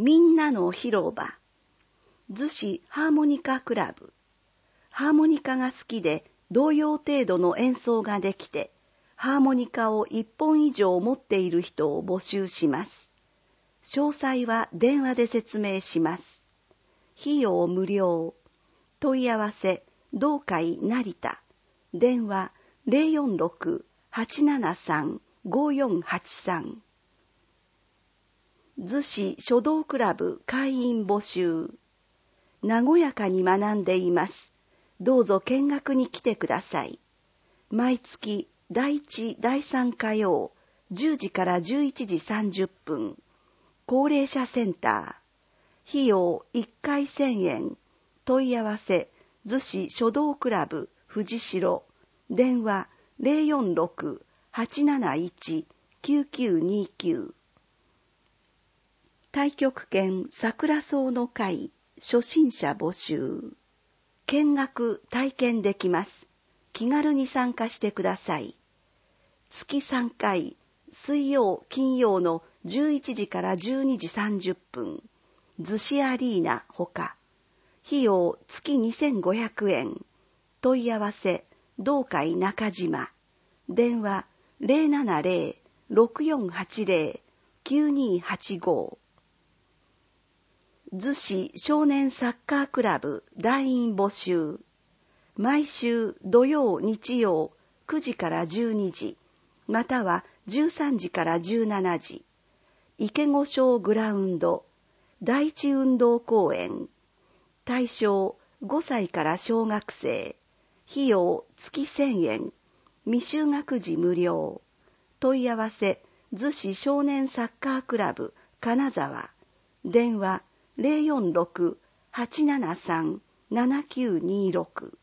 みんなの広場、逗子ハーモニカクラブ。ハーモニカが好きで童謡程度の演奏ができて、ハーモニカを1本以上持っている人を募集します。詳細は電話で説明します。費用無料。問い合わせ、同会成田。電話 046-873-5483。逗子書道クラブ会員募集。和やかに学んでいます。どうぞ見学に来てください。毎月第1、第3火曜、10時から11時30分。高齢者センター。費用1回1000円。問い合わせ、逗子書道クラブ藤代。電話046-871-9929。太極拳桜草の会初心者募集。見学体験できます。気軽に参加してください。月3回、水曜金曜の11時から12時30分。逗子アリーナほか。費用月2500円。問い合わせ、同会中島。電話070-6480-9285。逗子少年サッカークラブ団員募集。毎週土曜日曜9時から12時、または13時から17時。池子小グラウンド、第一運動公園。対象5歳から小学生。費用月1000円。未就学児無料。問い合わせ、逗子少年サッカークラブ金沢。電話046-873-7926。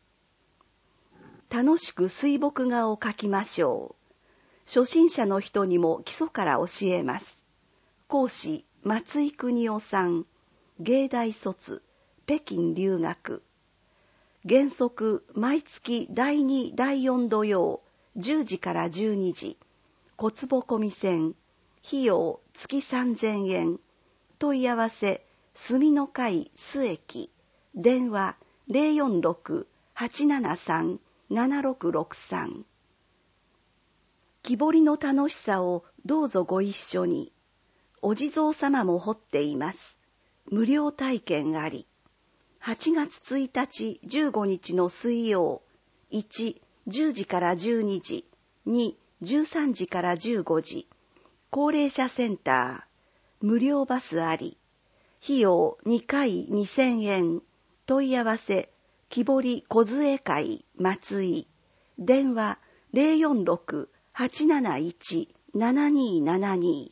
楽しく水墨画を描きましょう。初心者の人にも基礎から教えます。講師、松井邦夫さん。芸大卒、北京留学。原則、毎月第2、第4土曜、10時から12時。小坪込み線。費用、月3000円。問い合わせ、住の会須駅。電話、046-873-7663。木彫りの楽しさをどうぞご一緒に。お地蔵様も彫っています。無料体験あり。8月1日15日の水曜。1、10時から12時。2、13時から15時。高齢者センター。無料バスあり。費用2回2000円。問い合わせ、木彫り梢会松井。電話046-871-7272。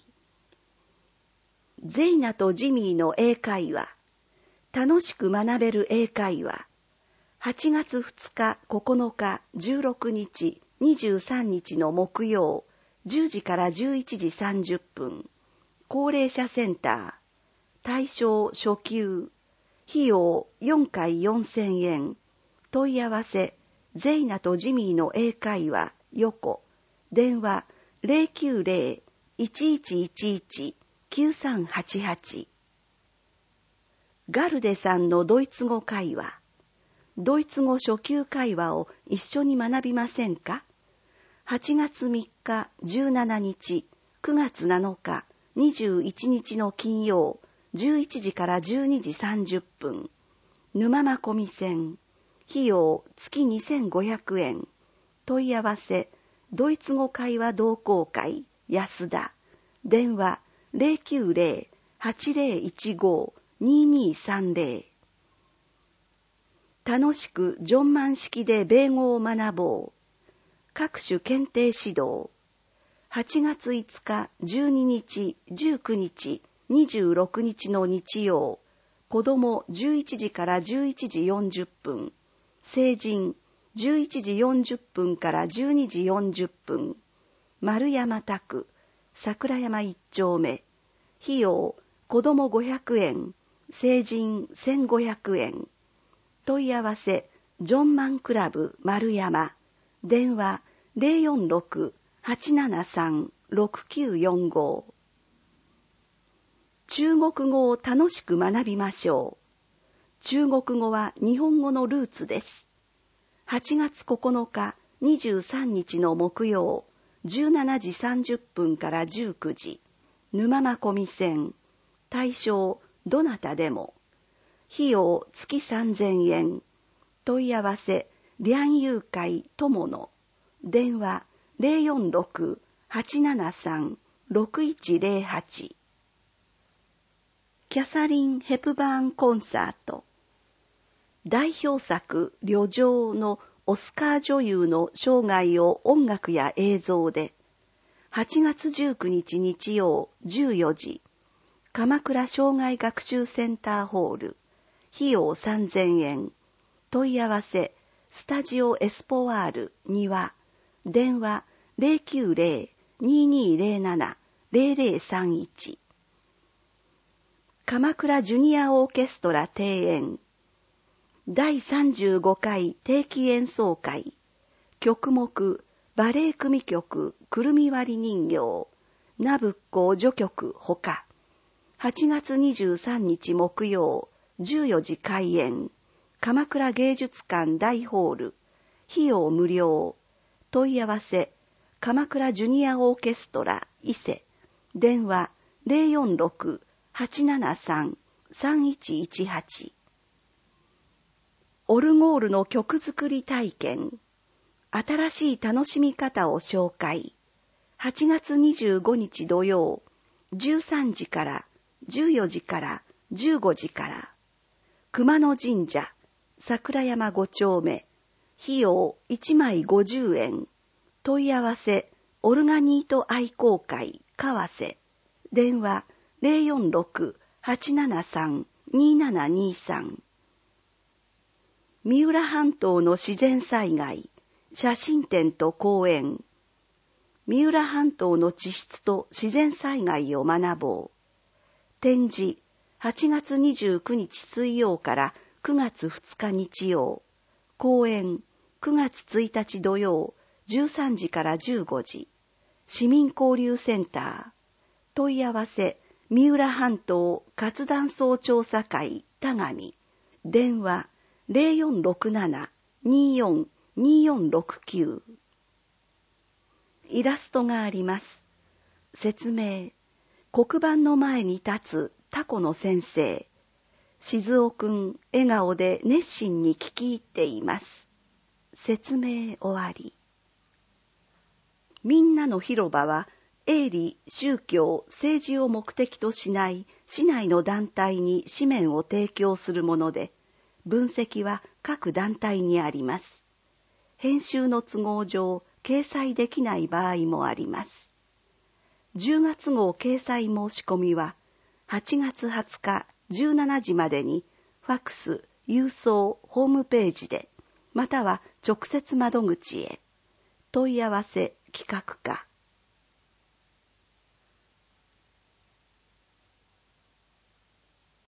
ゼイナとジミーの英会話。楽しく学べる英会話。8月2日、9日、16日、23日の木曜、10時から11時30分。高齢者センター。対象初級。費用4回4000円。問い合わせ、ゼイナとジミーの英会話、横。電話090-1111-9388。ガルデさんのドイツ語会話。ドイツ語初級会話を一緒に学びませんか？ 8 月3日、17日、9月7日、21日の金曜、11時から12時30分。沼間込み線。費用月2500円。問い合わせ、ドイツ語会話同好会、安田。電話090-8015-2230。楽しくジョンマン式で米語を学ぼう。各種検定指導。8月5日、12日、19日、26日の日曜。子供11時から11時40分。成人11時40分から12時40分。丸山宅、桜山1丁目。費用、子供500円、成人1500円。問い合わせ、ジョンマンクラブ丸山。電話046-873-6945。 中国語を楽しく学びましょう。中国語は日本語のルーツです。8月9日、23日の木曜、17時30分から19時、沼間込み線、対象、どなたでも。費用、月3000円。問い合わせ、良友会友の。電話、046-873-6108。キャサリン・ヘプバーンコンサート。代表作、旅情のオスカー女優の生涯を音楽や映像で、8月19日日曜14時、鎌倉障害学習センターホール、費用3000円。問い合わせ、スタジオエスポワール庭、電話090-2207-0031。鎌倉ジュニアオーケストラ庭園。第35回定期演奏会。曲目、バレエ組曲、くるみ割り人形、ナブッコ序曲ほか。8月23日木曜、14時開演。鎌倉芸術館大ホール。費用無料。問い合わせ、鎌倉ジュニアオーケストラ伊勢。電話046-873-3118。オルゴールの曲作り体験。新しい楽しみ方を紹介。8月25日土曜、13時から、14時から、15時から。熊野神社、桜山5丁目。費用1枚50円。問い合わせ、オルガニート愛好会、川瀬。電話046-873-2723。三浦半島の自然災害、写真展と講演。三浦半島の地質と自然災害を学ぼう。展示、8月29日水曜から9月2日日曜。講演、9月1日土曜、13時から15時。市民交流センター。問い合わせ、三浦半島活断層調査会田上。電話0467-242469。イラストがあります。説明。黒板の前に立つタコの先生。静雄くん、笑顔で熱心に聞き入っています。説明終わり。みんなの広場は、営利、宗教、政治を目的としない市内の団体に紙面を提供するもので、分析は各団体にあります。編集の都合上、掲載できない場合もあります。10月号掲載申し込みは、8月20日17時までに、ファクス、郵送、ホームページで、または直接窓口へ。問い合わせ、企画課。